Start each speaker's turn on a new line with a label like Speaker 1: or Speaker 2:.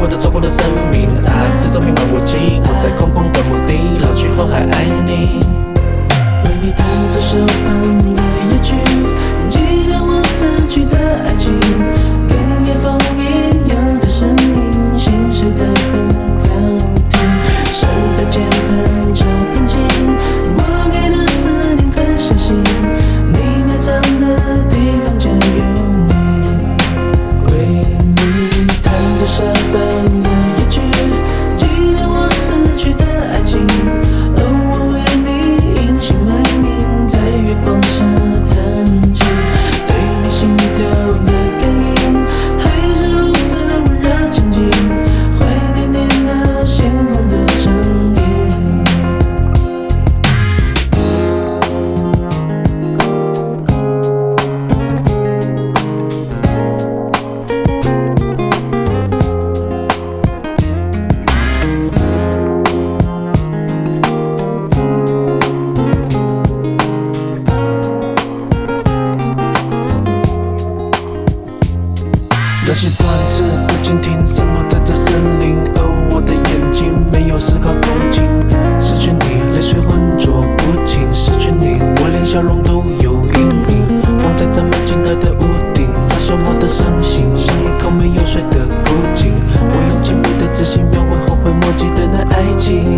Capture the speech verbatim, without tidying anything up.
Speaker 1: 过的错过的生命，爱始终弥漫我记，我在空旷的墓地，老去后还爱你。
Speaker 2: 为你弹奏手旁的夜曲，纪念我逝去的爱情，跟夜风一样的声音，心事的很好听，手在键盘敲很轻，我给的思念很相信，你埋葬的地方就有你。为你弹奏手旁的夜曲，纪念我逝去的爱情，哦，我为你隐姓埋名，在月光下弹琴，对你心跳的感应，还是如此温热亲近，怀念你那鲜红的唇印。
Speaker 1: 那些断翅的蜻蜓散落在这森林，而我的眼睛没有丝毫同情。失去你，泪水浑浊不清；失去你，我连笑容都有阴影。放在这门镜台的屋顶，嘲笑我的伤心，像一口没有水的枯井。我用精美的字形描绘后悔莫及的那爱情。